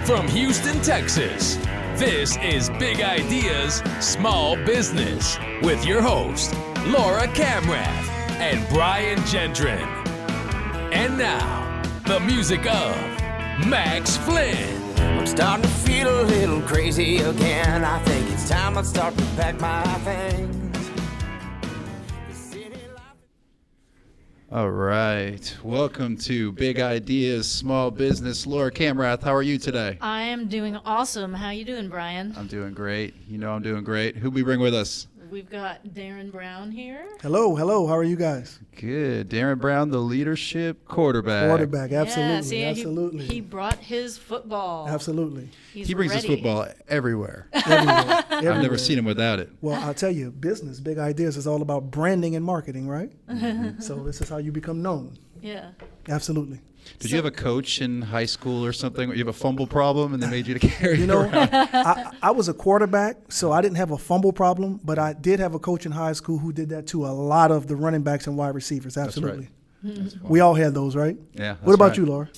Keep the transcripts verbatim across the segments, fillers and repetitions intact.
From Houston, Texas, this is Big Ideas, Small Business with your host, Laura Camrath and Brian Gendron. And now, the music of Max Flynn. I'm starting to feel a little crazy again. I think it's time I start to pack my things. All right. Welcome to Big Ideas, Small Business. Laura Camrath, how are you today? I am doing awesome. How you doing, Brian? I'm doing great. You know I'm doing great. Who we bring with us? We've got Darren Brown here. Hello, hello. How are you guys? Good. Darren Brown, the leadership quarterback. Quarterback, absolutely, yeah, see, absolutely. He, he brought his football. Absolutely. He's he brings ready. his football everywhere. Everywhere, everywhere. I've never seen him without it. Well, I'll tell you, business, Big Ideas is all about branding and marketing, right? Mm-hmm. So this is how you become known. Yeah. Absolutely. Did so, you have a coach in high school or something? You have a fumble problem and they made you to carry You know, it around? I, I was a quarterback, so I didn't have a fumble problem, but I did have a coach in high school who did that to a lot of the running backs and wide receivers. Absolutely. That's right. That's we all had those, right? Yeah. What about right. you, Laura?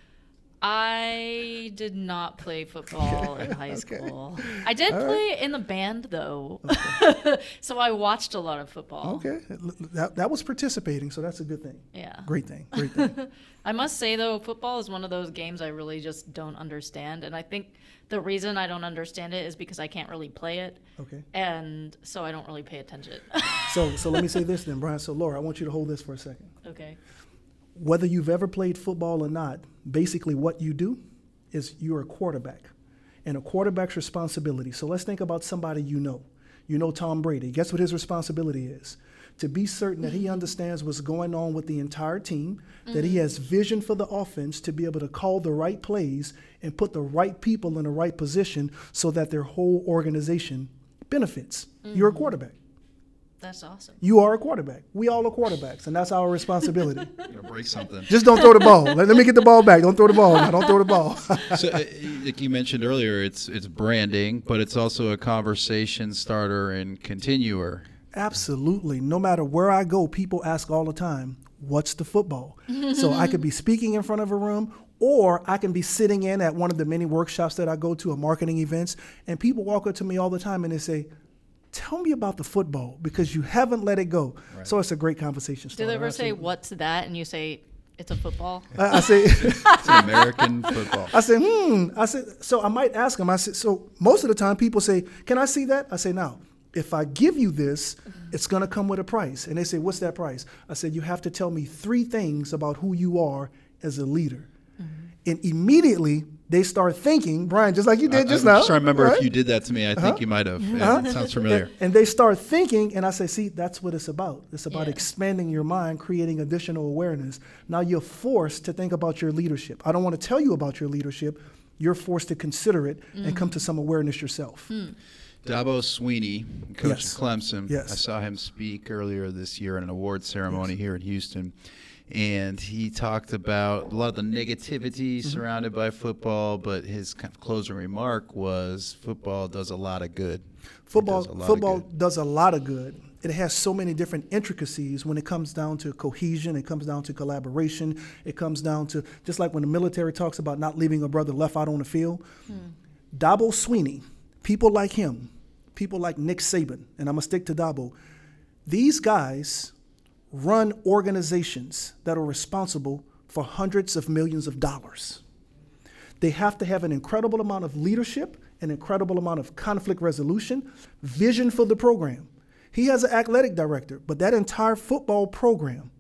I did not play football in high Okay. school. I did All play right. in the band, though. Okay. So I watched a lot of football. Okay. That, that was participating, so that's a good thing. Yeah. Great thing. Great thing. I must say, though, football is one of those games I really just don't understand. And I think the reason I don't understand it is because I can't really play it. Okay. And so I don't really pay attention. So, so let me say this then, Brian. So, Laura, I want you to hold this for a second. Okay. Whether you've ever played football or not, basically what you do is you're a quarterback. And a quarterback's responsibility. So let's think about somebody you know. You know Tom Brady. Guess what his responsibility is? To be certain that he understands what's going on with the entire team, mm-hmm. that he has vision for the offense to be able to call the right plays and put the right people in the right position so that their whole organization benefits. Mm-hmm. You're a quarterback. That's awesome. You are a quarterback. We all are quarterbacks, and that's our responsibility. You're gonna break something. Just don't throw the ball. Let, let me get the ball back. Don't throw the ball. No, don't throw the ball. So, uh, like you mentioned earlier, it's it's branding, but it's also a conversation starter and continuer. Absolutely. No matter where I go, people ask all the time, what's the football? So I could be speaking in front of a room, or I can be sitting in at one of the many workshops that I go to, or marketing events, and people walk up to me all the time and they say, tell me about the football, because you haven't let it go. Right. So it's a great conversation starter. Do they ever Absolutely. say, what's that? And you say, it's a football? I, I say, it's an American football. I say, hmm. I said, so I might ask them. I said, so most of the time people say, can I see that? I say, no. If I give you this, it's going to come with a price. And they say, what's that price? I said, you have to tell me three things about who you are as a leader. Mm-hmm. And immediately they start thinking, Brian, just like you did I, just I'm now. just trying to remember right? if you did that to me. I uh-huh. think you might have. Yeah, uh-huh. it sounds familiar. And, and they start thinking, and I say, see, that's what it's about. It's about yeah. expanding your mind, creating additional awareness. Now you're forced to think about your leadership. I don't want to tell you about your leadership. You're forced to consider it mm-hmm. and come to some awareness yourself. Hmm. Dabo Sweeney, coach yes. of Clemson. Yes. I saw him speak earlier this year at an award ceremony yes. here in Houston. And he talked about a lot of the negativity mm-hmm. surrounded by football, but his kind of closing remark was football does a lot of good. Football, does football good. does a lot of good. It has so many different intricacies when it comes down to cohesion. It comes down to collaboration. It comes down to, just like when the military talks about not leaving a brother left out on the field. Hmm. Dabo Sweeney, people like him, people like Nick Saban, and I'm going to stick to Dabo, these guys run organizations that are responsible for hundreds of millions of dollars. They have to have an incredible amount of leadership, an incredible amount of conflict resolution, vision for the program. He has an athletic director, but that entire football program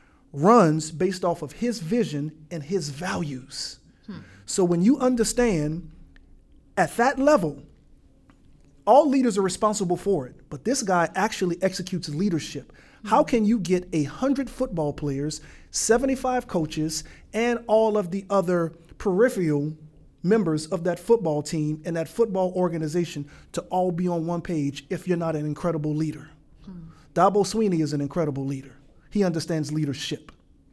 runs based off of his vision and his values. Hmm. So when you understand at that level, all leaders are responsible for it, but this guy actually executes leadership. How can you get one hundred football players, seventy-five coaches, and all of the other peripheral members of that football team and that football organization to all be on one page if you're not an incredible leader? Hmm. Dabo Sweeney is an incredible leader. He understands leadership.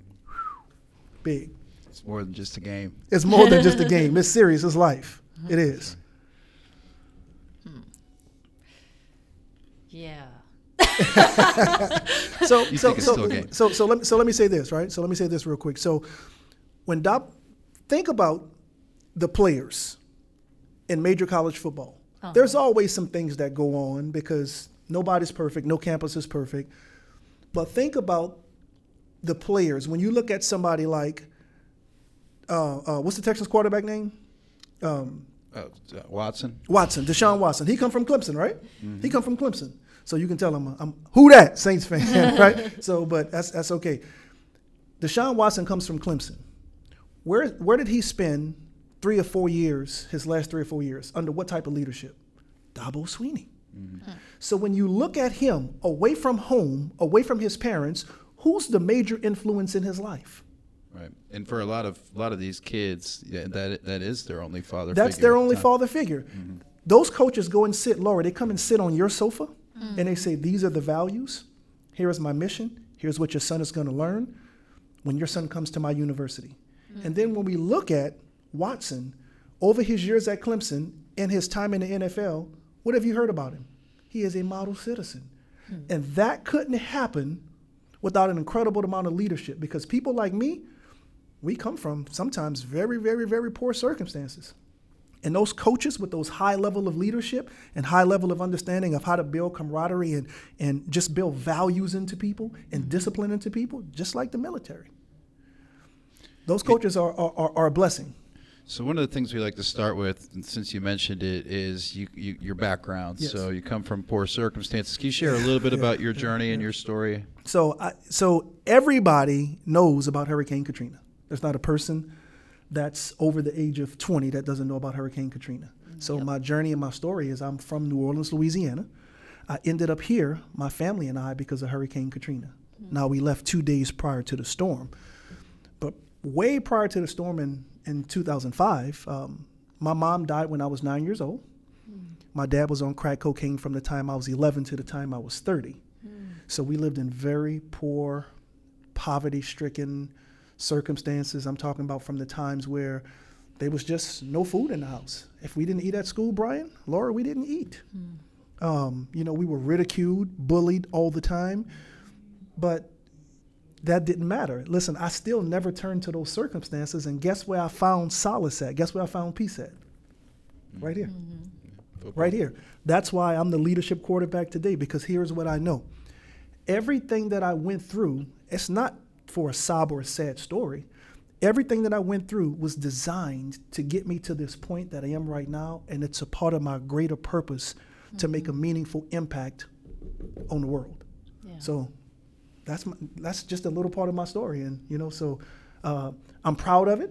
Big. It's more than just a game. It's more than just a game. It's serious. It's life. It is. Hmm. Yeah. so, you so, think it's so, still a game. so, so let me, so let me say this, right? So let me say this real quick. So when Dob, think about the players, in major college football. Uh-huh. There's always some things that go on because nobody's perfect, no campus is perfect. But think about the players. When you look at somebody like, uh, uh, what's the Texas quarterback name? Um, uh, Watson. Watson, Deshaun Watson. He come from Clemson, right? Mm-hmm. He come from Clemson. So you can tell him, I'm, who that? Saints fan, right? So, but that's that's okay. Deshaun Watson comes from Clemson. Where where did he spend three or four years, his last three or four years, under what type of leadership? Dabo Swinney. Mm-hmm. So when you look at him away from home, away from his parents, who's the major influence in his life? Right, and for a lot of a lot of these kids, yeah, that that is their only father. That's figure their only time. father figure. Mm-hmm. Those coaches go and sit, Laura. They come and sit on your sofa, mm-hmm. and they say, "These are the values. Here is my mission. Here's what your son is going to learn when your son comes to my university." Mm-hmm. And then when we look at Watson over his years at Clemson and his time in the N F L, what have you heard about him? He is a model citizen, mm-hmm. and that couldn't happen without an incredible amount of leadership, because people like me, we come from sometimes very, very, very poor circumstances. And those coaches with those high level of leadership and high level of understanding of how to build camaraderie and, and just build values into people and discipline into people, just like the military. Those coaches are, are, are a blessing. So one of the things we like to start with, and since you mentioned it, is you, you, your background. Yes. So you come from poor circumstances. Can you share a little bit yeah, about your yeah, journey yeah. and your story? So, I, so everybody knows about Hurricane Katrina. There's not a person that's over the age of twenty that doesn't know about Hurricane Katrina. So yep. my journey and my story is I'm from New Orleans, Louisiana. I ended up here, my family and I, because of Hurricane Katrina. Mm-hmm. Now, we left two days prior to the storm. But way prior to the storm in, in two thousand five, um, my mom died when I was nine years old. Mm-hmm. My dad was on crack cocaine from the time I was eleven to the time I was thirty. Mm-hmm. So we lived in very poor, poverty-stricken circumstances. I'm talking about from the times where there was just no food in the house. If we didn't eat at school, Brian, Laura, we didn't eat. Mm. Um, you know, we were ridiculed, bullied all the time, but that didn't matter. Listen, I still never turned to those circumstances, and guess where I found solace at? Guess where I found peace at? Right here. Mm-hmm. Right here. That's why I'm the leadership quarterback today, because here's what I know. Everything that I went through, it's not for a sob or a sad story. Everything that I went through was designed to get me to this point that I am right now, and it's a part of my greater purpose mm-hmm. to make a meaningful impact on the world. Yeah. So that's my, that's just a little part of my story, and you know, so uh, I'm proud of it.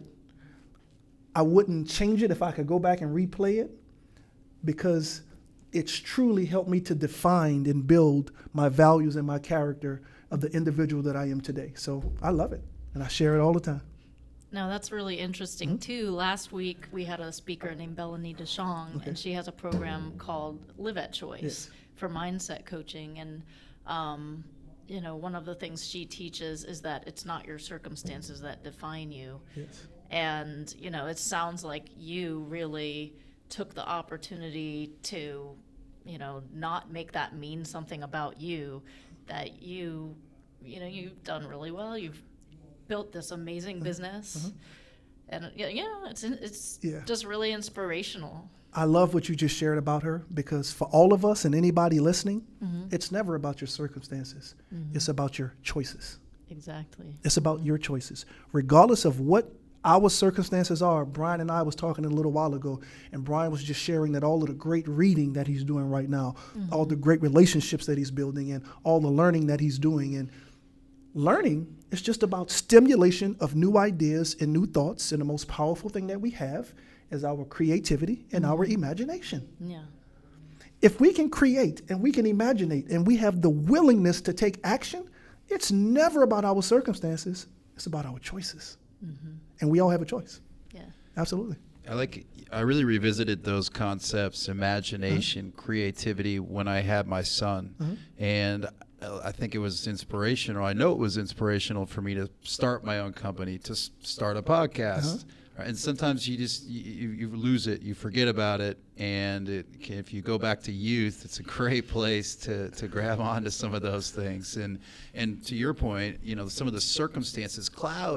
I wouldn't change it if I could go back and replay it, because it's truly helped me to define and build my values and my character of the individual that I am today. So I love it, and I share it all the time. No, that's really interesting, mm-hmm. too. Last week, we had a speaker named Bellany DeShong, okay. and she has a program called Live at Choice yes. for mindset coaching. And, um, you know, one of the things she teaches is that it's not your circumstances that define you. Yes. And, you know, it sounds like you really took the opportunity to, you know, not make that mean something about you, that you, you know, you've done really well. You've built this amazing uh-huh. business. Uh-huh. And, you know, it's it's yeah. just really inspirational. I love what you just shared about her, because for all of us and anybody listening, mm-hmm. it's never about your circumstances. Mm-hmm. It's about your choices. Exactly. It's about your choices. Regardless of what our circumstances are, Brian and I was talking a little while ago, and Brian was just sharing that all of the great reading that he's doing right now, mm-hmm. all the great relationships that he's building, and all the learning that he's doing. And learning is just about stimulation of new ideas and new thoughts, and the most powerful thing that we have is our creativity and mm-hmm. our imagination. Yeah. If we can create and we can imaginate and we have the willingness to take action, it's never about our circumstances, it's about our choices. Mm-hmm. And we all have a choice. Yeah. Absolutely. I like. I really revisited those concepts, imagination, uh-huh. creativity, when I had my son, uh-huh. and I think it was inspirational. I know it was inspirational for me to start my own company, to s- start a podcast. Uh-huh. Right? And sometimes you just you, you lose it, you forget about it, and it, if you go back to youth, it's a great place to to grab onto some of those things. And and to your point, you know, some of the circumstances cloud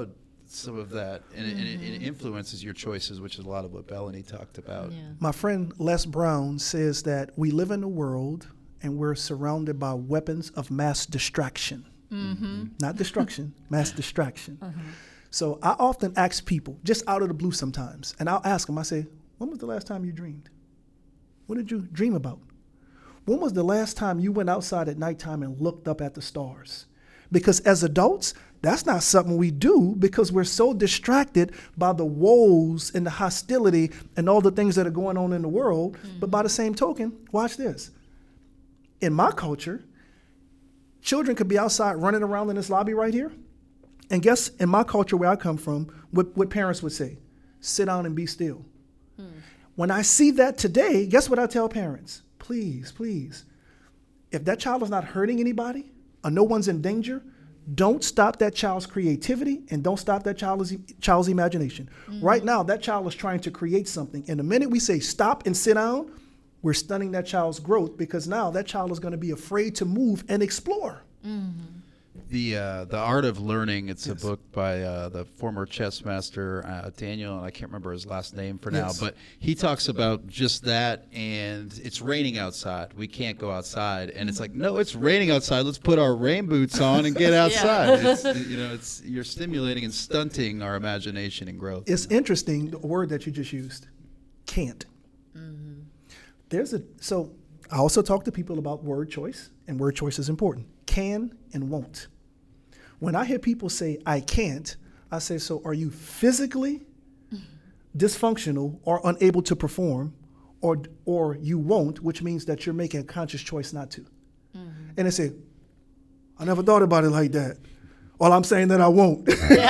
some of that, and, mm-hmm. it, and it influences your choices, which is a lot of what Bellany talked about. Yeah. My friend Les Brown says that we live in a world and we're surrounded by weapons of mass distraction. Mm-hmm. Not destruction, mass distraction. Uh-huh. So I often ask people, just out of the blue sometimes, and I'll ask them, I say, when was the last time you dreamed? What did you dream about? When was the last time you went outside at nighttime and looked up at the stars? Because as adults, that's not something we do because we're so distracted by the woes and the hostility and all the things that are going on in the world. Mm-hmm. But by the same token, watch this. In my culture, children could be outside running around in this lobby right here. And guess in my culture where I come from, what, what parents would say, sit down and be still. Mm. When I see that today, guess what I tell parents? Please, please, if that child is not hurting anybody or no one's in danger, don't stop that child's creativity and don't stop that child's, child's imagination. Mm-hmm. Right now, that child is trying to create something. And the minute we say stop and sit down, we're stunning that child's growth because now that child is going to be afraid to move and explore. Mm-hmm. The uh, The Art of Learning, it's yes. a book by uh, the former chess master, uh, Daniel, and I can't remember his last name for now, yes. but he talks about just that, and it's raining outside. We can't go outside. And it's like, no, it's raining outside. Let's put our rain boots on and get outside. yeah. It's, you know, it's you're stimulating and stunting our imagination and growth. It's interesting, the word that you just used, can't. Mm-hmm. There's a So I also talk to people about word choice, and word choice is important. Can and won't. When I hear people say, I can't, I say, so are you physically dysfunctional or unable to perform, or or you won't, which means that you're making a conscious choice not to? Mm-hmm. And they say, I never thought about it like that. Well, I'm saying that I won't.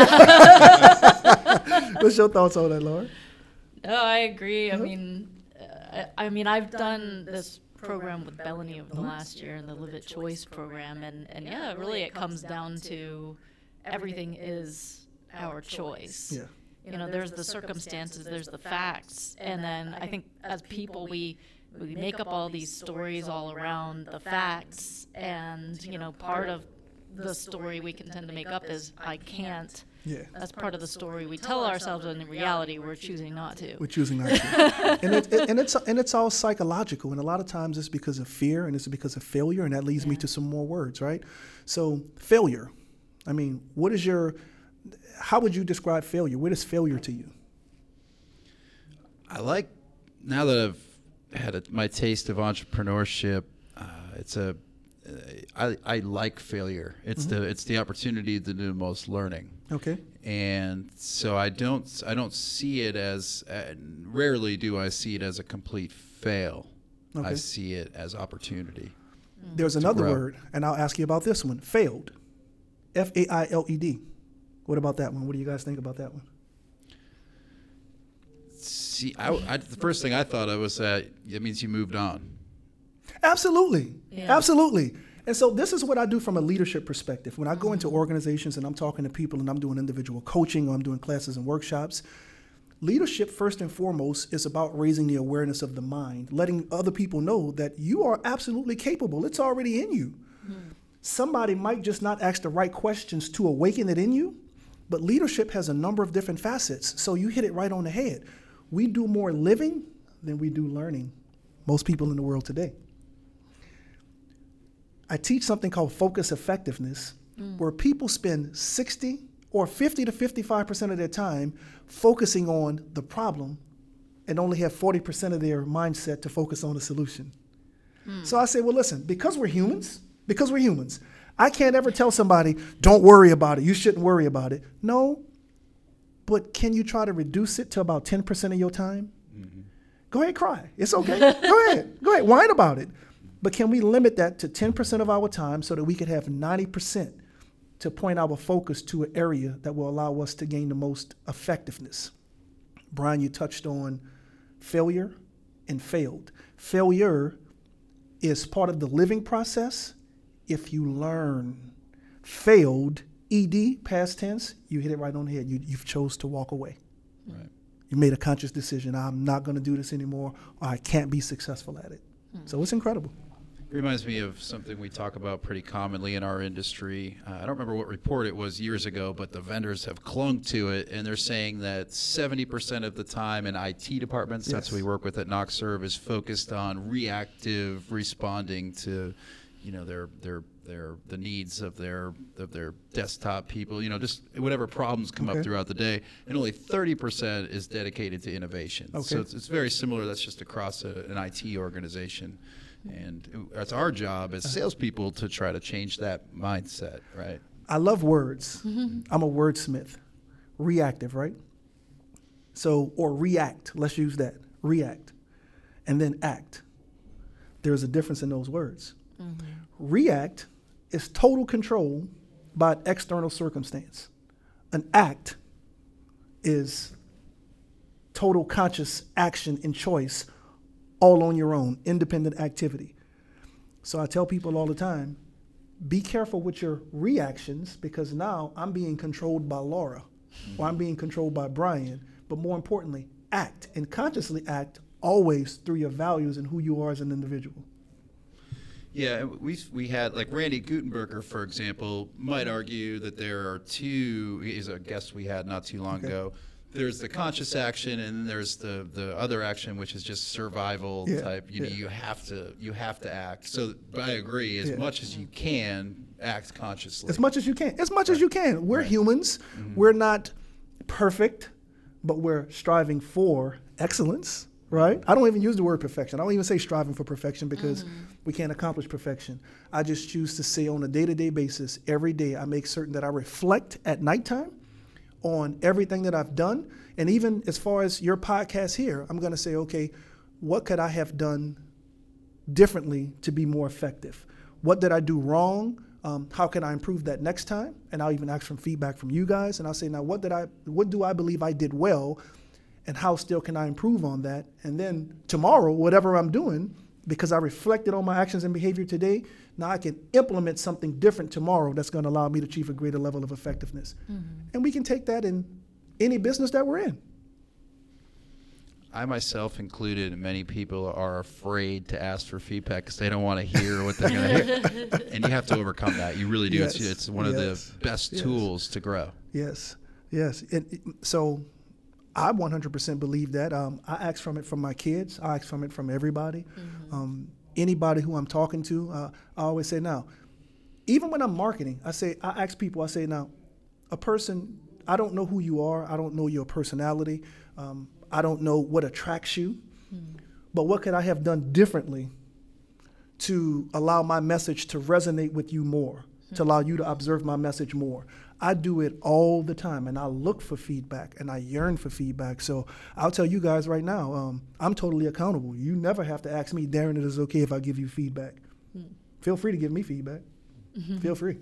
Yeah. What's your thoughts on that, Laura? No, I agree. I mean, uh, I mean, I've done this program with Bellany over the last year in the Live It Choice program, and, and yeah, really it comes down to everything is our choice. Yeah. You know, there's the circumstances, there's the facts, and then I think as people we we make up all these stories all around the facts, and you know, part of the story we can tend to make up is I can't. Yeah. That's part of the story we tell ourselves, and in reality, we're choosing not to. We're choosing not to. and, it, it, and, it's, and it's all psychological, and a lot of times it's because of fear, and it's because of failure, and that leads yeah. me to some more words, right? So failure, I mean, what is your, how would you describe failure? What is failure to you? I like, now that I've had a, my taste of entrepreneurship, uh, it's a, I, I like failure. It's mm-hmm. the it's the opportunity to do the most learning. Okay. And so I don't I don't see it as uh, rarely do I see it as a complete fail. Okay. I see it as opportunity. There's another grow. word, and I'll ask you about this one. Failed. F A I L E D. What about that one? What do you guys think about that one? See, I, I, the first thing I thought of was that it means you moved on. Absolutely. Yeah. Absolutely. And so this is what I do from a leadership perspective. When I go into organizations and I'm talking to people and I'm doing individual coaching or I'm doing classes and workshops, leadership first and foremost is about raising the awareness of the mind, letting other people know that you are absolutely capable. It's already in you. Mm. Somebody might just not ask the right questions to awaken it in you, but leadership has a number of different facets. So you hit it right on the head. We do more living than we do learning, most people in the world today. I teach something called focus effectiveness, mm. where people spend sixty or fifty to fifty-five percent of their time focusing on the problem and only have forty percent of their mindset to focus on the solution. Mm. So I say, well, listen, because we're humans, because we're humans, I can't ever tell somebody, don't worry about it. You shouldn't worry about it. No, but can you try to reduce it to about ten percent of your time? Mm-hmm. Go ahead, cry. It's okay. Go ahead. Go ahead. Whine about it. But can we limit that to ten percent of our time so that we can have ninety percent to point our focus to an area that will allow us to gain the most effectiveness? Brian, you touched on failure and failed. Failure is part of the living process if you learn. Failed, E D, past tense, you hit it right on the head. You, you've chose to walk away. Right. You made a conscious decision. I'm not going to do this anymore, or I can't be successful at it. Hmm. So it's incredible. Reminds me of something we talk about pretty commonly in our industry. Uh, I don't remember what report it was years ago, but the vendors have clung to it, and they're saying that seventy percent of the time in I T departments, Yes. that's what we work with at NoxServe, is focused on reactive responding to, you know, their their their the needs of their of their desktop people, you know, just whatever problems come Okay. up throughout the day, and only thirty percent is dedicated to innovation. Okay. So it's, it's very similar. That's just across a, an I T organization. And it's our job as salespeople to try to change that mindset, right? I love words. I'm a wordsmith. Reactive, right? So, or react. Let's use that. React. And then act. There's a difference in those words. React is total control by an external circumstance. An act is total conscious action and choice, all on your own, independent activity. So I tell people all the time, be careful with your reactions, because now I'm being controlled by Laura, or I'm being controlled by Brian. But more importantly, act and consciously act always through your values and who you are as an individual. Yeah, we we had, like Randy Gutenberger, for example, might argue that there are two, he's a guest we had not too long Okay. ago. There's the conscious action, and then there's the, the other action, which is just survival Yeah, type. You know, yeah. you have to you have to act. So, but I agree, as Yeah. much as you can, act consciously. As much as you can. As much as you can. We're Right. humans. We're not perfect, but we're striving for excellence, right? I don't even use the word perfection. I don't even say striving for perfection, because we can't accomplish perfection. I just choose to say on a day-to-day basis, every day I make certain that I reflect at nighttime on everything that I've done. And even as far as your podcast here, I'm going to say, okay, what could I have done differently to be more effective? What did I do wrong? Um, how can I improve that next time? And I'll even ask for feedback from you guys. And I'll say, now, what did I, what do I believe I did well? And how still can I improve on that? And then tomorrow, whatever I'm doing, because I reflected on my actions and behavior today, now I can implement something different tomorrow that's going to allow me to achieve a greater level of effectiveness. And we can take that in any business that we're in. I myself included, and many people are afraid to ask for feedback because they don't want to hear what they're going to hear. And you have to overcome that. You really do. Yes. It's, it's one of Yes. the best Yes. tools to grow. Yes, yes. And it- so I one hundred percent believe that. Um, I ask from it from my kids. I ask from it from everybody. Um, anybody who I'm talking to, uh, I always say, now, even when I'm marketing, I say, I ask people, I say, now, a person, I don't know who you are. I don't know your personality. Um, I don't know what attracts you. But what could I have done differently to allow my message to resonate with you more, to allow you to observe my message more? I do it all the time, and I look for feedback, and I yearn for feedback. So I'll tell you guys right now, um, I'm totally accountable. You never have to ask me, Darren, it is okay if I give you feedback. Feel free to give me feedback. Feel free.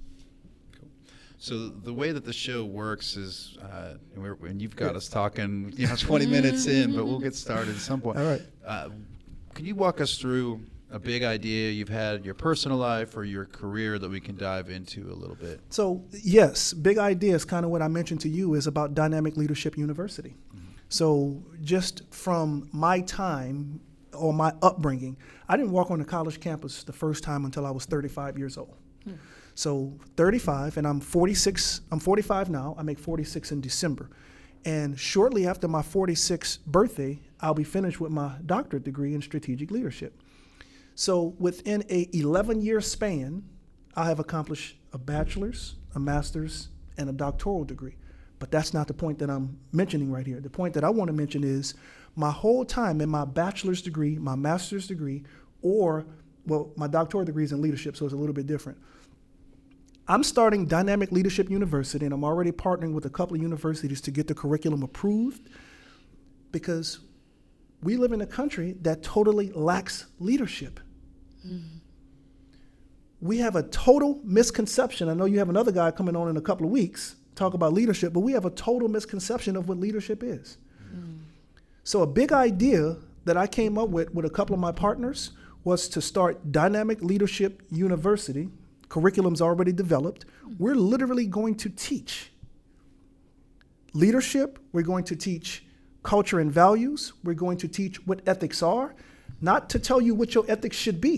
So the way that the show works is, uh, and, we're, and you've got us talking, you know, twenty minutes in, but we'll get started at some point. All right. Uh, can you walk us through a big idea you've had in your personal life or your career that we can dive into a little bit? So yes, big idea is kind of what I mentioned to you, is about Dynamic Leadership University. So just from my time or my upbringing, I didn't walk on the college campus the first time until I was thirty-five years old. So thirty-five, and I'm forty-six, I'm forty-five now, I make forty-six in December. And shortly after my forty-sixth birthday, I'll be finished with my doctorate degree in strategic leadership. So within a eleven-year span, I have accomplished a bachelor's, a master's, and a doctoral degree. But that's not the point that I'm mentioning right here. The point that I want to mention is my whole time in my bachelor's degree, my master's degree, or, well, my doctoral degree is in leadership, so it's a little bit different. I'm starting Dynamic Leadership University, and I'm already partnering with a couple of universities to get the curriculum approved, because we live in a country that totally lacks leadership. Mm-hmm. We have a total misconception. I know you have another guy coming on in a couple of weeks, talk about leadership, but we have a total misconception of what leadership is. Mm. So a big idea that I came up with with a couple of my partners was to start Dynamic Leadership University. Curriculum's already developed. We're literally going to teach leadership. We're going to teach culture and values. We're going to teach what ethics are, not to tell you what your ethics should be,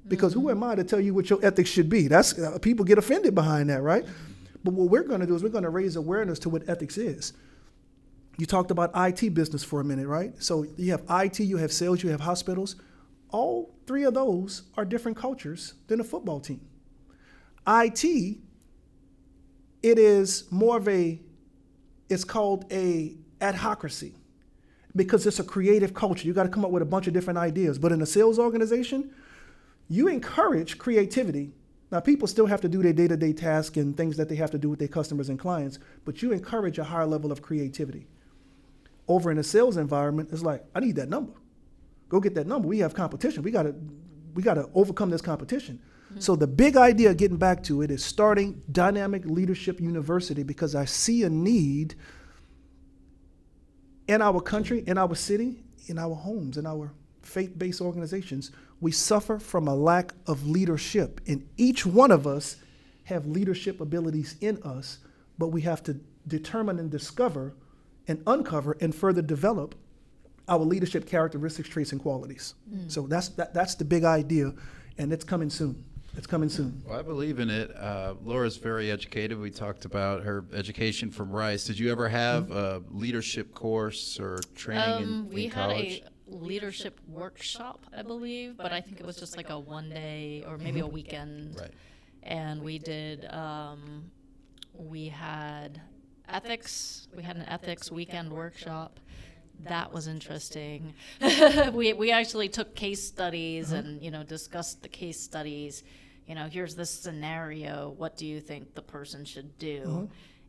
Because mm-hmm. who am I to tell you what your ethics should be? That's uh, people get offended behind that, right? But what we're going to do is we're going to raise awareness to what ethics is. You talked about I T business for a minute, right? So you have I T, you have sales, you have hospitals. All three of those are different cultures than a football team. I T, it is more of a, it's called a adhocracy because it's a creative culture. You got to come up with a bunch of different ideas. But in a sales organization, you encourage creativity. Now, people still have to do their day-to-day tasks and things that they have to do with their customers and clients, but you encourage a higher level of creativity. Over in a sales environment, it's like, I need that number. Go get that number. We have competition. We gotta, we gotta overcome this competition. Mm-hmm. So the big idea, getting back to it, is starting Dynamic Leadership University because I see a need in our country, in our city, in our homes, in our faith-based organizations. We suffer from a lack of leadership, and each one of us have leadership abilities in us, but we have to determine and discover and uncover and further develop our leadership characteristics, traits, and qualities. Mm. So that's that, that's the big idea, and it's coming soon. It's coming soon. Well, I believe in it. Uh, Laura's very educated. We talked about her education from Rice. Did you ever have mm-hmm. a leadership course or training um, in, we in had college? a leadership workshop, I believe, but I think it was just like a one day or maybe a weekend. Right. And we did, um, we had ethics. We had an ethics weekend workshop. That was interesting. we we actually took case studies uh-huh. and, you know, discussed the case studies. You know, here's this scenario. What do you think the person should do? Uh-huh.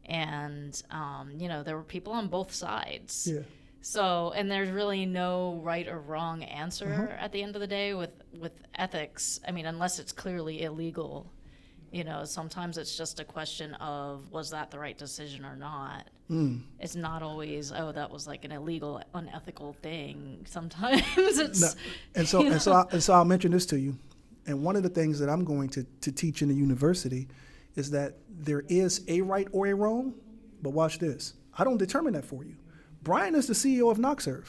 And, um, you know, there were people on both sides. Yeah. So, and there's really no right or wrong answer uh-huh. at the end of the day with, with ethics. I mean, unless it's clearly illegal. You know, sometimes it's just a question of, was that the right decision or not? Mm. It's not always, oh, that was like an illegal, unethical thing. Sometimes it's, no. and so and so I, and so I'll mention this to you. And one of the things that I'm going to, to teach in the university is that there is a right or a wrong, but watch this. I don't determine that for you. Brian is the C E O of NockServe.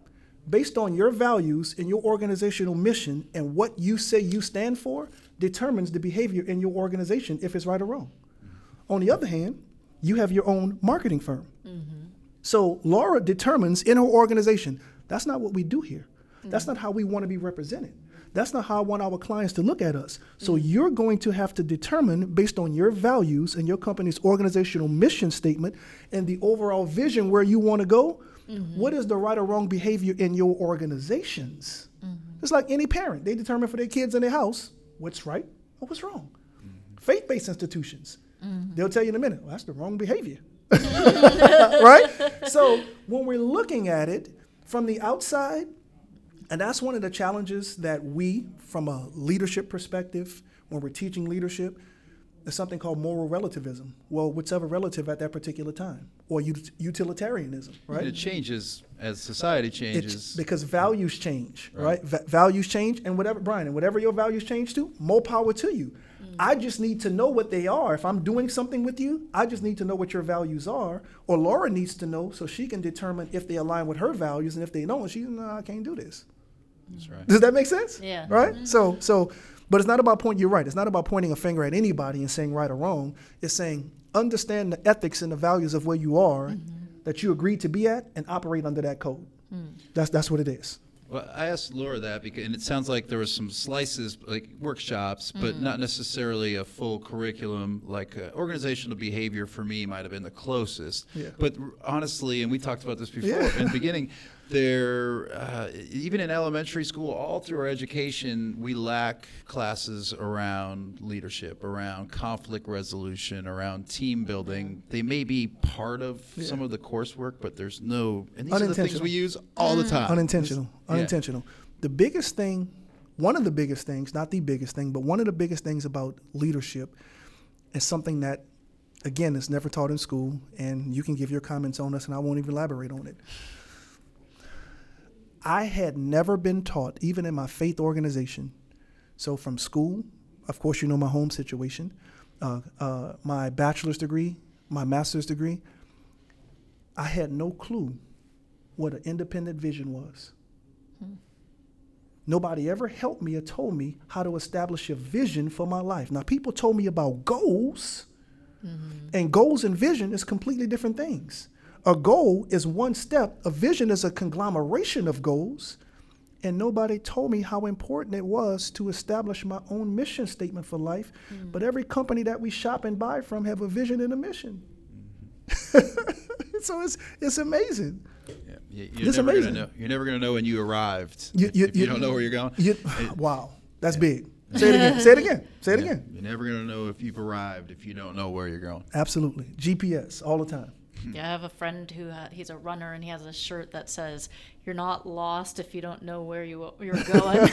Based on your values and your organizational mission and what you say you stand for determines the behavior in your organization if it's right or wrong. Mm-hmm. On the other hand, you have your own marketing firm. Mm-hmm. So Laura determines in her organization, that's not what we do here. Mm-hmm. That's not how we want to be represented. That's not how I want our clients to look at us. So mm-hmm. you're going to have to determine, based on your values and your company's organizational mission statement and the overall vision where you want to go, mm-hmm. what is the right or wrong behavior in your organizations? Mm-hmm. It's like any parent. They determine for their kids in their house what's right or what's wrong. Mm-hmm. Faith-based institutions, mm-hmm. they'll tell you in a minute, well, that's the wrong behavior. Right? So when we're looking at it from the outside, and that's one of the challenges that we, from a leadership perspective, when we're teaching leadership, there's something called moral relativism. Well, whatever relative at that particular time, or ut- utilitarianism, right? And it changes as society changes. It's because values change, right? right? Va- values change, and whatever, Brian, and whatever your values change to, more power to you. Mm. I just need to know what they are. If I'm doing something with you, I just need to know what your values are, or Laura needs to know so she can determine if they align with her values, and if they don't, she's, no, I can't do this. That's right. Does that make sense? Yeah. Right? Mm-hmm. So, so, but it's not about pointing, you're right, it's not about pointing a finger at anybody and saying right or wrong. It's saying understand the ethics and the values of where you are, mm-hmm. that you agreed to be at, and operate under that code. Mm. That's that's what it is. Well, I asked Laura that because, and it sounds like there was some slices, like workshops, but mm-hmm. not necessarily a full curriculum. Like uh, organizational behavior for me might have been the closest. Yeah. But honestly, and we talked about this before yeah. in the beginning, there, uh, even in elementary school, all through our education, we lack classes around leadership, around conflict resolution, around team building. They may be part of yeah. some of the coursework, but there's no, and these are the things we use all the time. Unintentional. Unintentional. Yeah. The biggest thing, one of the biggest things, not the biggest thing, but one of the biggest things about leadership is something that, again, is never taught in school, and you can give your comments on this, and I won't even elaborate on it. I had never been taught, even in my faith organization, so from school, of course you know my home situation, uh, uh, my bachelor's degree, my master's degree, I had no clue what an independent vision was. Hmm. Nobody ever helped me or told me how to establish a vision for my life. Now, people told me about goals, mm-hmm. and goals and vision is completely different things. A goal is one step. A vision is a conglomeration of goals. And nobody told me how important it was to establish my own mission statement for life. Mm-hmm. But every company that we shop and buy from have a vision and a mission. Mm-hmm. So it's it's amazing. Yeah. You, you're it's never amazing. Gonna know, you're never going to know when you arrived you, you, if you, you don't know where you're going. You, it, wow, that's yeah. big. Say it again. Say it again. Say it yeah. again. You're never going to know if you've arrived if you don't know where you're going. Absolutely. G P S all the time. Yeah, I have a friend who ha- he's a runner and he has a shirt that says, "You're not lost if you don't know where you you're going."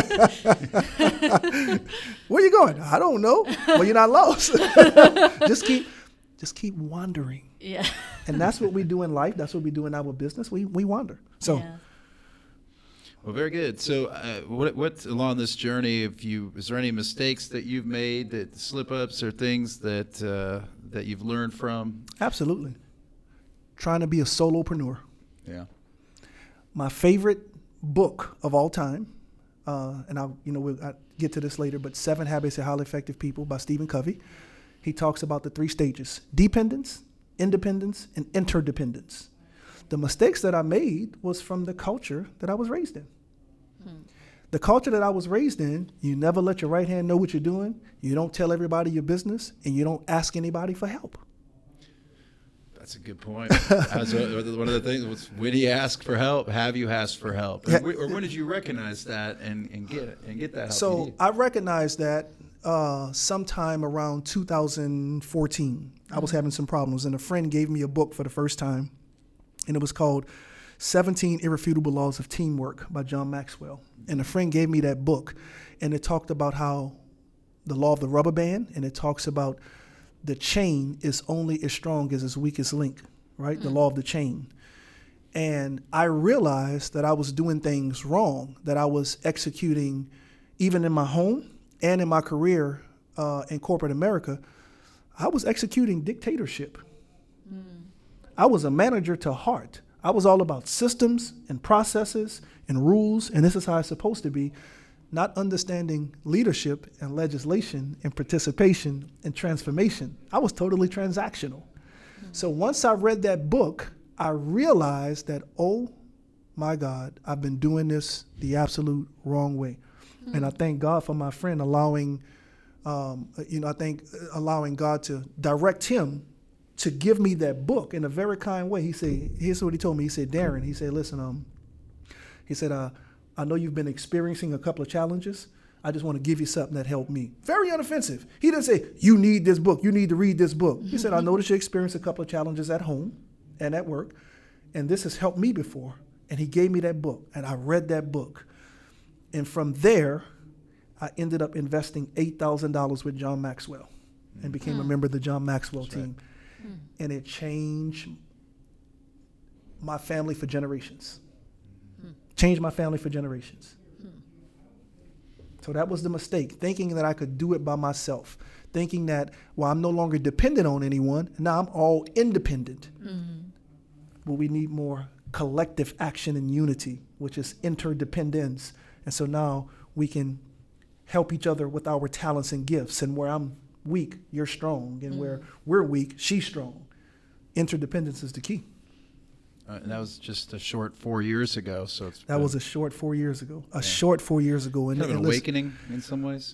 Where you going? I don't know. Well, you're not lost. just keep, just keep wandering. Yeah. And that's what we do in life. That's what we do in our business. We we wander. So. Yeah. Well, very good. So, uh, what, what along this journey, if you, is there any mistakes that you've made, that slip-ups or things that uh, that you've learned from? Absolutely. Trying to be a solopreneur. Yeah. My favorite book of all time, uh, and I'll you know we'll I'll get to this later, but Seven Habits of Highly Effective People by Stephen Covey. He talks about the three stages: dependence, independence, and interdependence. The mistakes that I made was from the culture that I was raised in. Hmm. The culture that I was raised in, you never let your right hand know what you're doing, you don't tell everybody your business, and you don't ask anybody for help. That's a good point. As a, one of the things was, when you ask for help, have you asked for help? Or, Yeah. or when did you recognize that and, and get it and get that help? So you need? I recognized that uh, sometime around two thousand fourteen. I was having some problems, and a friend gave me a book for the first time. And it was called seventeen Irrefutable Laws of Teamwork by John Maxwell. And a friend gave me that book, and it talked about how the law of the rubber band, and it talks about the chain is only as strong as its weakest link, right? Mm-hmm. The law of the chain. And I realized that I was doing things wrong, that I was executing, even in my home and in my career uh, in corporate America, I was executing dictatorship. Mm. I was a manager to heart. I was all about systems and processes and rules, and this is how it's supposed to be, not understanding leadership and legislation and participation and transformation. I was totally transactional. Mm-hmm. So once I read that book, I realized that, oh my God, I've been doing this the absolute wrong way. Mm-hmm. And I thank God for my friend allowing, um, you know, I think allowing God to direct him to give me that book in a very kind way. He said, here's what he told me. He said, Darren, he said, listen, um, he said, uh, I know you've been experiencing a couple of challenges. I just want to give you something that helped me. Very unoffensive. He didn't say, you need this book. You need to read this book. He said, I noticed you experienced a couple of challenges at home and at work, and this has helped me before. And he gave me that book, and I read that book. And from there, I ended up investing eight thousand dollars with John Maxwell and became mm. a member of the John Maxwell That's team. Right. Mm. And it changed my family for generations. Mm. Changed my family for generations. Mm. So that was the mistake, thinking that I could do it by myself, thinking that, well, I'm no longer dependent on anyone. Now I'm all independent. Mm. But we need more collective action and unity, which is interdependence. And so now we can help each other with our talents and gifts. And where I'm weak, you're strong. And mm. where we're weak, she's strong. Interdependence is the key. Uh, and that was just a short four years ago. So it's that been, was a short four years ago. A yeah. short four years ago. And, kind of an and listen, awakening in some ways.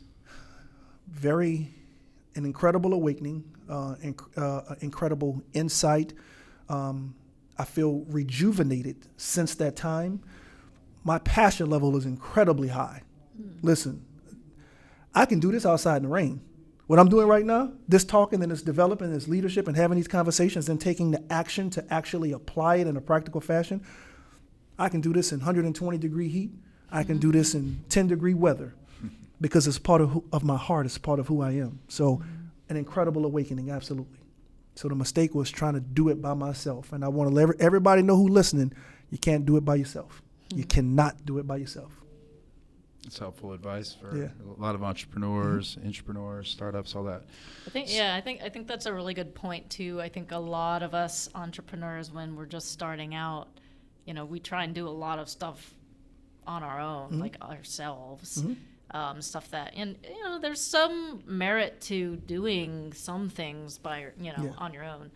Very, an incredible awakening, uh, inc- uh, incredible insight. Um, I feel rejuvenated since that time. My passion level is incredibly high. Mm. Listen, I can do this outside in the rain. What I'm doing right now, this talking and this developing, this leadership and having these conversations and taking the action to actually apply it in a practical fashion, I can do this in one hundred twenty degree heat. I can do this in ten degree weather because it's part of, who, of my heart. It's part of who I am. So an incredible awakening, absolutely. So the mistake was trying to do it by myself. And I want to let everybody know who's listening, you can't do it by yourself. Mm-hmm. You cannot do it by yourself. It's helpful advice for yeah. a lot of entrepreneurs, mm-hmm. entrepreneurs, startups, all that. I think, yeah, I think I think that's a really good point too. I think a lot of us entrepreneurs, when we're just starting out, you know, we try and do a lot of stuff on our own, Mm-hmm. like ourselves. Mm-hmm. Um, stuff that, and you know, there's some merit to doing some things by, you know, Yeah. on your own.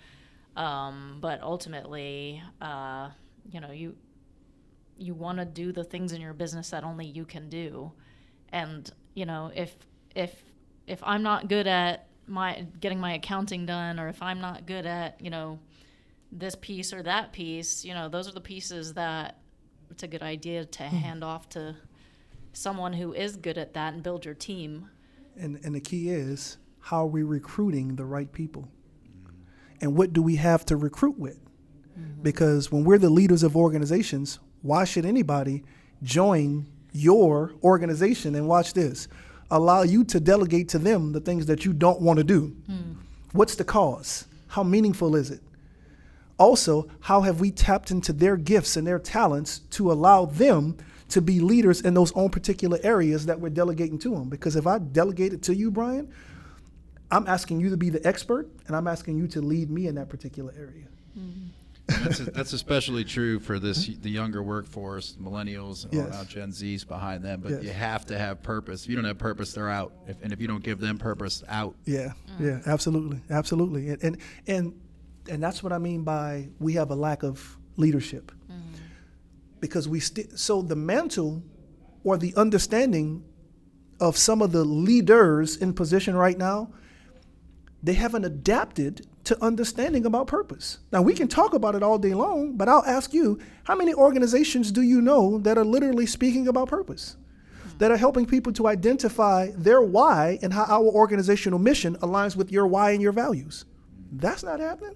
Um, but ultimately, uh, you know, you you want to do the things in your business that only you can do. And, you know, if if if I'm not good at my getting my accounting done, or if I'm not good at, you know, this piece or that piece, you know, those are the pieces that it's a good idea to hand off to someone who is good at that and build your team. And and the key is, how are we recruiting the right people? And what do we have to recruit with? Mm-hmm. Because when we're the leaders of organizations, why should anybody join your organization? And watch this, allow you to delegate to them the things that you don't want to do. Mm. What's the cause? How meaningful is it? Also, how have we tapped into their gifts and their talents to allow them to be leaders in those own particular areas that we're delegating to them? Because if I delegate it to you, Brian, I'm asking you to be the expert, and I'm asking you to lead me in that particular area. Mm-hmm. That's, that's especially true for this the younger workforce, millennials, and Yes. now Gen Z's behind them. But Yes. you have to have purpose. If you don't have purpose, they're out. If, and if you don't give them purpose, out. Yeah, yeah, absolutely, absolutely, and and and, and that's what I mean by we have a lack of leadership, mm-hmm. because we sti- so the mantle or the understanding of some of the leaders in position right now, they haven't adapted to understanding about purpose. Now, we can talk about it all day long, but I'll ask you, how many organizations do you know that are literally speaking about purpose, that are helping people to identify their why and how our organizational mission aligns with your why and your values? That's not happening.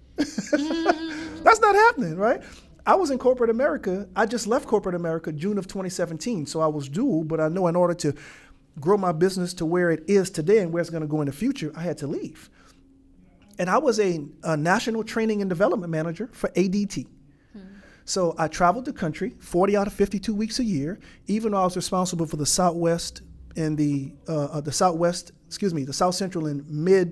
That's not happening, right? I was in corporate America. I just left corporate America June of twenty seventeen, so I was dual, but I know in order to grow my business to where it is today and where it's going to go in the future, I had to leave. And I was a, a national training and development manager for A D T. Hmm. So I traveled the country forty out of fifty-two weeks a year, even though I was responsible for the Southwest and the uh, uh, the Southwest, excuse me, the South Central and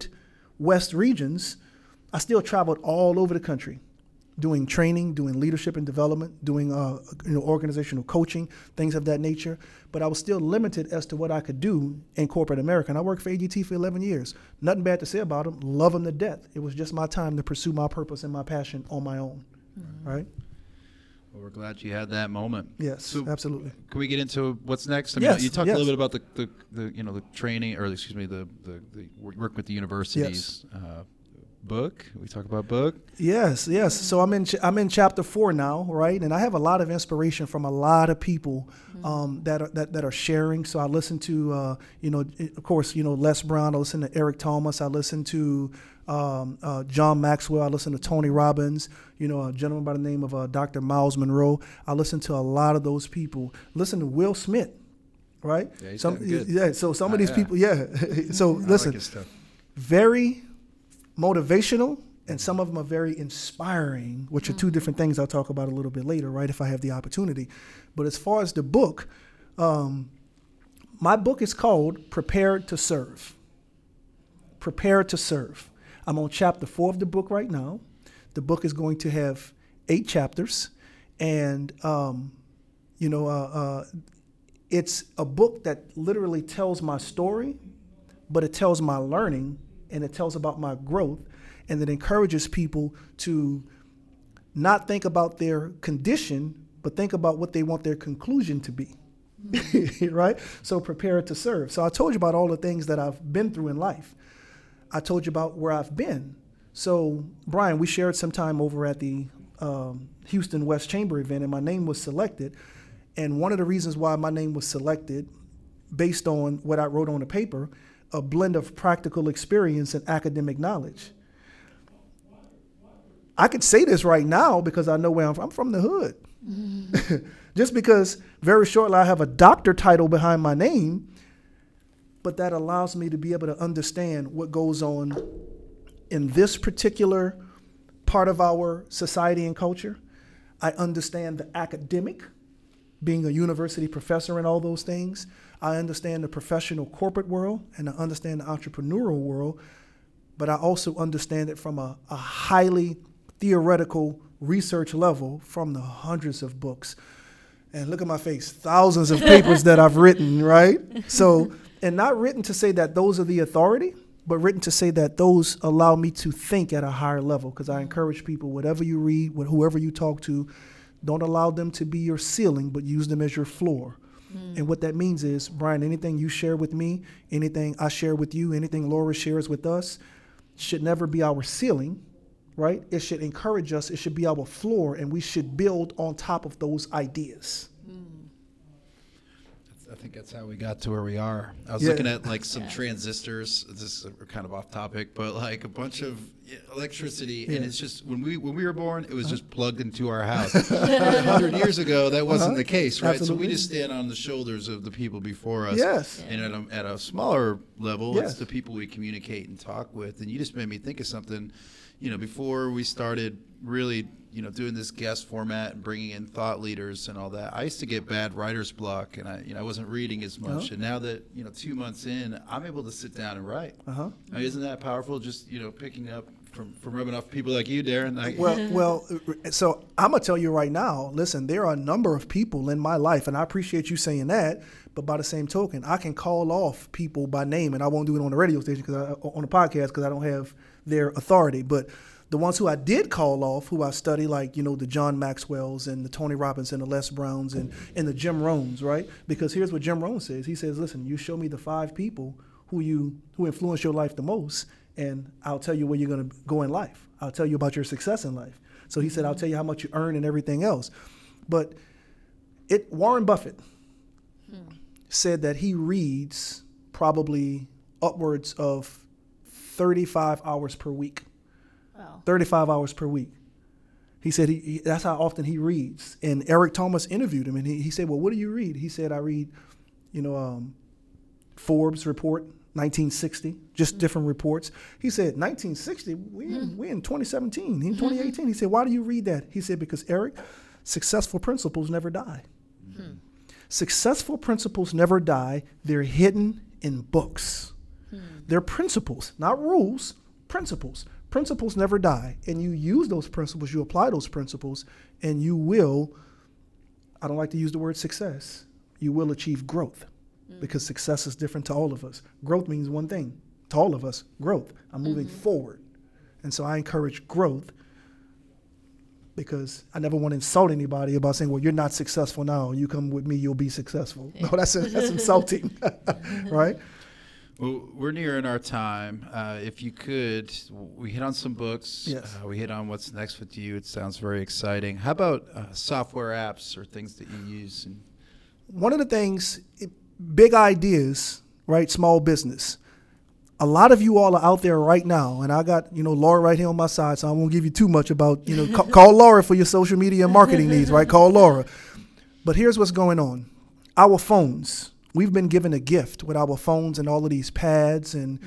Midwest regions. I still traveled all over the country, doing training, doing leadership and development, doing uh, you know, organizational coaching, things of that nature. But I was still limited as to what I could do in corporate America. And I worked for A D T for eleven years. Nothing bad to say about them. Love them to death. It was just my time to pursue my purpose and my passion on my own, mm-hmm. right? Well, we're glad you had that moment. Yes, so absolutely. Can we get into what's next? I mean, yes, you talked yes. a little bit about the, the, the you know the training, or excuse me, the the, the work with the universities. Yes. Uh, book. We talk about book. Yes, yes. So I'm in ch- I'm in chapter four now, right? And I have a lot of inspiration from a lot of people um, that are that, that are sharing. So I listen to uh, you know, of course, you know, Les Brown. I listen to Eric Thomas. I listen to um, uh, John Maxwell. I listen to Tony Robbins. You know, a gentleman by the name of uh, Doctor Miles Monroe. I listen to a lot of those people. Listen to Will Smith, right? Yeah, he's some good. yeah. So some uh, of these yeah. people, yeah. so I listen, like his stuff. very motivational, and some of them are very inspiring, which are two different things I'll talk about a little bit later, right, if I have the opportunity. But as far as the book, um, my book is called Prepared to Serve. Prepared to Serve. I'm on chapter four of the book right now. The book is going to have eight chapters, and, um, you know, uh, uh, it's a book that literally tells my story, but it tells my learning, and it tells about my growth, and it encourages people to not think about their condition, but think about what they want their conclusion to be, mm-hmm. right? So prepare to serve. So I told you about all the things that I've been through in life. I told you about where I've been. So, Brian, we shared some time over at the um, Houston West Chamber event, and my name was selected. And one of the reasons why my name was selected, based on what I wrote on the paper, a blend of practical experience and academic knowledge. I could say this right now because I know where I'm from. I'm from the hood. Mm-hmm. Just because very shortly I have a doctor title behind my name, but that allows me to be able to understand what goes on in this particular part of our society and culture. I understand the academic, being a university professor and all those things. I understand the professional corporate world, and I understand the entrepreneurial world, but I also understand it from a, a highly theoretical research level from the hundreds of books And look at my face, thousands of papers that I've written, right? So, and not written to say that those are the authority, but written to say that those allow me to think at a higher level. Because I encourage people, whatever you read, whoever you talk to, don't allow them to be your ceiling, but use them as your floor. Mm. And what that means is, Brian, anything you share with me, anything I share with you, anything Laura shares with us, should never be our ceiling, right? It should encourage us. It should be our floor, and we should build on top of those ideas. Mm. I think that's how we got to where we are. I was yeah. looking at like some yeah. transistors. This is kind of off topic, but like a bunch of electricity, yeah. and it's just when we when we were born, it was uh-huh. just plugged into our house. A hundred years ago, that wasn't uh-huh. the case, right? Absolutely. So we just stand on the shoulders of the people before us. Yes. And at a, at a smaller level, yes. it's the people we communicate and talk with. And you just made me think of something. You know, before we started really, you know, doing this guest format and bringing in thought leaders and all that, I used to get bad writer's block, and I, you know, I wasn't reading as much. Uh-huh. And now that, you know, two months in, I'm able to sit down and write. Uh-huh. I mean, isn't that powerful? Just, you know, picking up from, from rubbing off people like you, Darren. Like, well, well, so I'm gonna tell you right now. Listen, there are a number of people in my life, and I appreciate you saying that. But by the same token, I can call off people by name, and I won't do it on the radio station because on the podcast because I don't have their authority. But the ones who I did call off, who I study, like, you know, the John Maxwells and the Tony Robbins and the Les Browns and, and the Jim Rohns, right? Because here's what Jim Rohn says. He says, listen, you show me the five people who you who influence your life the most, and I'll tell you where you're going to go in life. I'll tell you about your success in life. So he said, I'll tell you how much you earn and everything else. But it Warren Buffett hmm. said that he reads probably upwards of thirty-five hours per week. Wow. thirty-five hours per week. He said he, he that's how often he reads. And Eric Thomas interviewed him, and he, he said, well, what do you read? He said, I read, you know, um, Forbes report, nineteen sixty, just mm-hmm. different reports. He said, nineteen sixty, we in, mm-hmm. we in twenty seventeen, in twenty eighteen. He said, why do you read that? He said, because, Eric, successful principles never die. Mm-hmm. Successful principles never die. They're hidden in books. Mm-hmm. They're principles, not rules, principles. Principles never die, and you use those principles, you apply those principles, and you will, I don't like to use the word success, you will achieve growth, mm. because success is different to all of us. Growth means one thing, to all of us, growth. I'm moving mm-hmm. forward, and so I encourage growth because I never want to insult anybody about saying, well, you're not successful now, you come with me, you'll be successful. Yeah. No, that's, that's insulting, right? Well, we're nearing our time. Uh, if you could, we hit on some books. Yes. Uh, we hit on what's next with you. It sounds very exciting. How about uh, software apps or things that you use? And One of the things, big ideas, right, small business. A lot of you all are out there right now, and I got, you know, Laura right here on my side, so I won't give you too much about, you know, ca- call Laura for your social media and marketing needs, right? Call Laura. But here's what's going on. Our phones. We've been given a gift with our phones and all of these pads. And mm.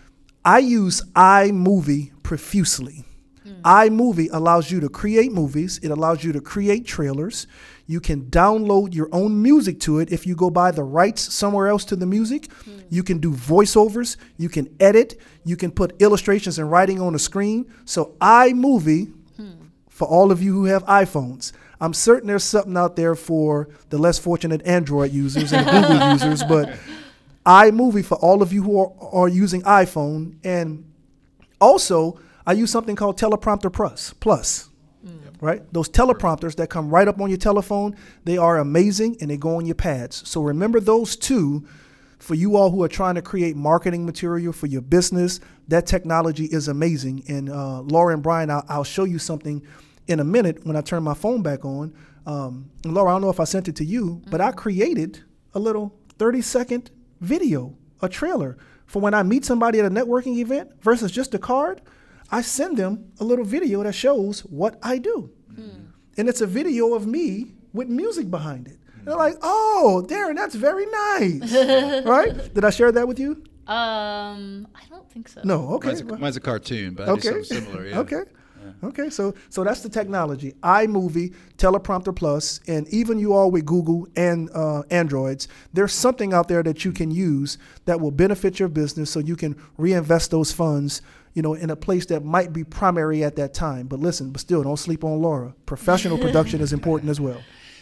I use iMovie profusely. Mm. iMovie allows you to create movies. It allows you to create trailers. You can download your own music to it. If you go buy the rights somewhere else to the music, mm. you can do voiceovers. You can edit. You can put illustrations and writing on the screen. So iMovie, mm. for all of you who have iPhones, I'm certain there's something out there for the less fortunate Android users and Google users, but iMovie for all of you who are, are using iPhone. And also, I use something called Teleprompter Plus. Plus, mm. right? Those teleprompters that come right up on your telephone, they are amazing, and they go on your pads. So remember those two for you all who are trying to create marketing material for your business. That technology is amazing. And uh, Laura and Brian, I'll, I'll show you something in a minute when I turn my phone back on. Um, and Laura, I don't know if I sent it to you, mm-hmm. but I created a little thirty second video, a trailer for when I meet somebody at a networking event versus just a card. I send them a little video that shows what I do. Mm. And it's a video of me with music behind it. Mm. And they're like, oh, Darren, that's very nice. Right? Did I share that with you? Um, I don't think so. No, okay. Mine's a, mine's a cartoon, but I okay. do something similar. Yeah. Okay. Okay, so so that's the technology. iMovie, Teleprompter Plus, and even you all with Google and uh, Androids, there's something out there that you can use that will benefit your business so you can reinvest those funds, you know, in a place that might be primary at that time. But listen, but still, don't sleep on Laura. Professional production is important as well.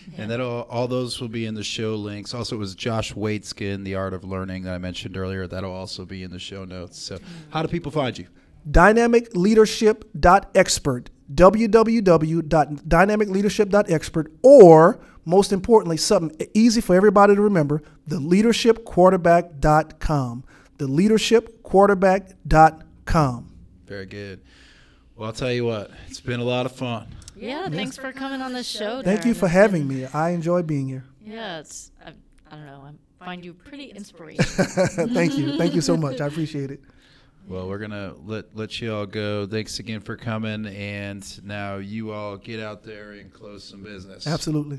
And that all, all those will be in the show links. Also, it was Josh Waitzkin, The Art of Learning, that I mentioned earlier. That'll also be in the show notes. So how do people find you? dynamic leadership dot expert, w w w dot dynamic leadership dot expert, or most importantly, something easy for everybody to remember, the leadership quarterback dot com. the leadership quarterback dot com. Very good. Well, I'll tell you what, it's been a lot of fun. Yeah, thanks for coming on the show. Thank Darren. you for It's having been- me. I enjoy being here. Yeah, it's I, I don't know. I find you pretty inspirational. Thank you. Thank you so much. I appreciate it. Well, we're gonna let let you all go. Thanks again for coming, and now you all get out there and close some business. Absolutely.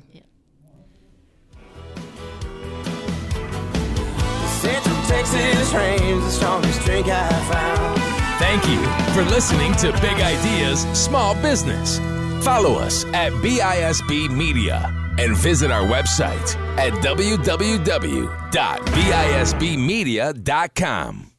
Central Texas reigns the strongest drink I found. Thank you for listening to Big Ideas Small Business. Follow us at B I S B Media and visit our website at w w w dot b i s b media dot com.